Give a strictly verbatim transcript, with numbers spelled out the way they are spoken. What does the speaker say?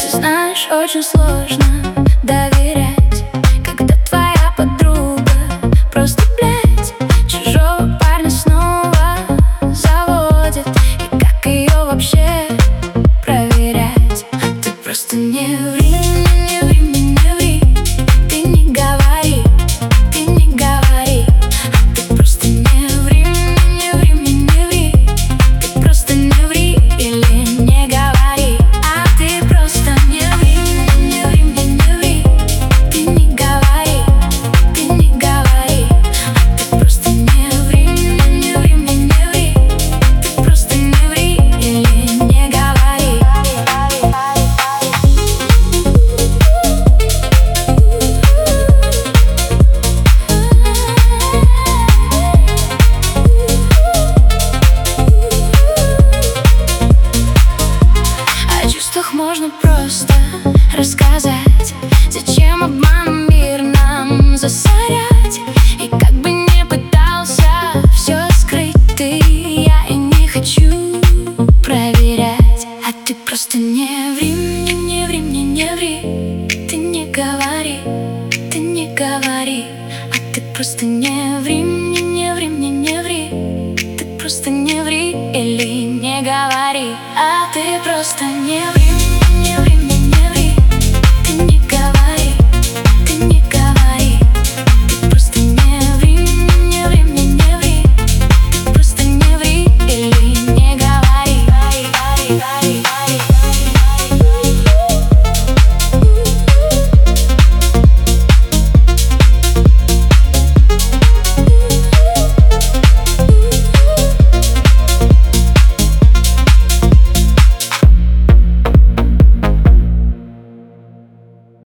Ты знаешь, очень сложно доверять, когда твоя подруга просто, блядь, чужого парня снова заводит. И как ее вообще проверять? Ты просто не ври, не ври, не ври. Ты не говори, ты не говори. Ты просто не ври, не ври, не ври. Ты просто не ври или не говори. А ты просто не ври, не ври, не ври. Ты не говори, ты не говори. Ты просто не ври, не ври, не ври. Ты просто не ври или не говори. О чувствах можно просто рассказать. Зачем обманом мир нам засорять? И как бы не пытался все скрыть ты, я и не хочу проверять. А ты просто не ври мне, не ври мне, не ври.